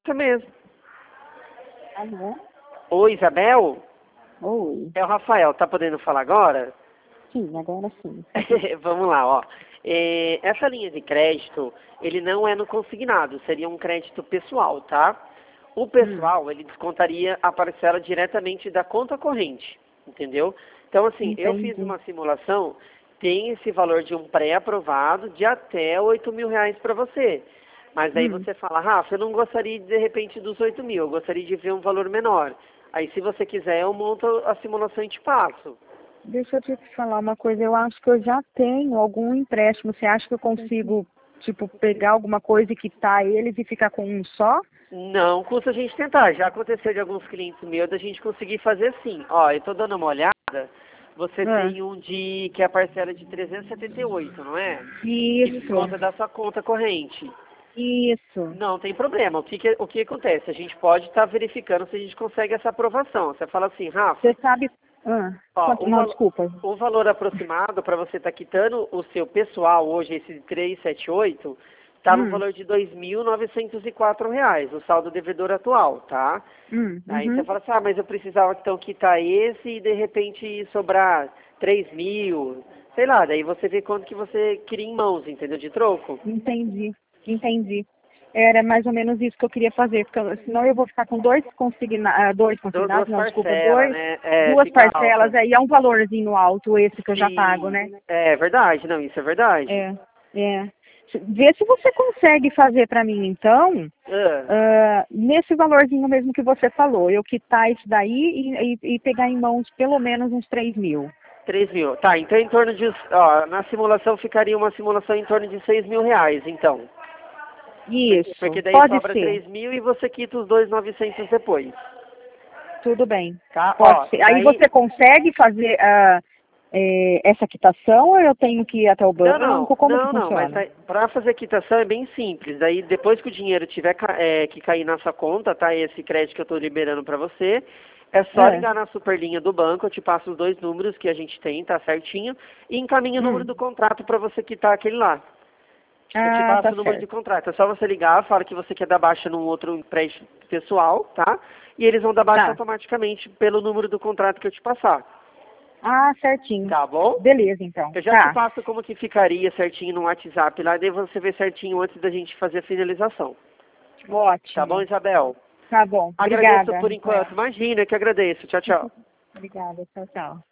Isso mesmo. Alô? Oi, Isabel? Oi. É o Rafael, tá podendo falar agora? Sim, agora sim. Vamos lá, ó. Essa linha de crédito, ele não é no consignado, seria um crédito pessoal, tá? O pessoal, ele descontaria a parcela diretamente da conta corrente, entendeu? Então, assim, eu fiz Entendi. uma simulação, tem esse valor de um pré-aprovado de até R$ 8.000 para você. Mas aí você fala, Rafa, eu não gostaria de repente dos 8.000, eu gostaria de ver um valor menor. Aí se você quiser, eu monto a simulação e te passo. Deixa eu te falar uma coisa. Eu acho que eu já tenho algum empréstimo. Você acha que eu consigo, tipo, pegar alguma coisa e quitar eles e ficar com um só? Não custa a gente tentar. Já aconteceu de alguns clientes meus da gente conseguir fazer assim. Ó, eu tô dando uma olhada. Você Ah, tem um de que é a parcela de 378, não é? Que isso. desconta da sua conta corrente. Isso. Não tem problema. O que acontece? A gente pode estar verificando se a gente consegue essa aprovação. Você fala assim, Rafa, Você sabe... ó, quanto... Não, desculpa. o valor aproximado para você estar quitando o seu pessoal hoje, esse de 378, está no valor de R$ 2.904, o saldo devedor atual, tá? Aí você Uhum. fala assim, mas eu precisava então quitar esse e de repente sobrar 3.000, sei lá, daí você vê quanto que você queria em mãos, entendeu, de troco? Entendi. Entendi. Era mais ou menos isso que eu queria fazer, porque senão eu vou ficar com dois consignados, Duas não, desculpa, parcelas, né? duas Fica parcelas alto. aí, é um valorzinho alto esse que eu já pago, Sim, né? é verdade, não, isso é verdade. É, é. Vê se você consegue fazer para mim, então, Ah, nesse valorzinho mesmo que você falou, eu quitar isso daí e pegar em mãos pelo menos uns 3.000. 3.000. Tá, então em torno de, ó, na simulação ficaria uma simulação em torno de R$ 6.000, então. Porque Isso, daí pode sobra ser, 3.000 e você quita os 2.900 depois. tudo bem, Tá? pode Ó, ser. Aí daí. você consegue fazer essa quitação ou eu tenho que ir até o Não, não, banco? Como que não, não, mas funciona? para fazer a quitação é bem simples. Daí depois que o dinheiro tiver que cair na sua conta, tá? Esse crédito que eu estou liberando para você, é só É. ligar na superlinha do banco, eu te passo os dois números que a gente tem, tá certinho, e encaminha o número Hum. do contrato para você quitar aquele lá. Eu te Ah, passo tá o número de certo. contrato. É só você ligar, fala que você quer dar baixa num outro empréstimo pessoal, tá? E eles vão dar baixa Tá. automaticamente pelo número do contrato que eu te passar. Ah, certinho. Tá bom? Beleza, então. Eu já te Tá. passo como que ficaria certinho no WhatsApp lá, daí você vê certinho antes da gente fazer a finalização. Tá bom, Ótimo. Isabel? Tá bom. Agradeço Obrigada, por Rafael. enquanto. Imagina, eu que agradeço. Tchau, tchau. Obrigada. Tchau, tchau.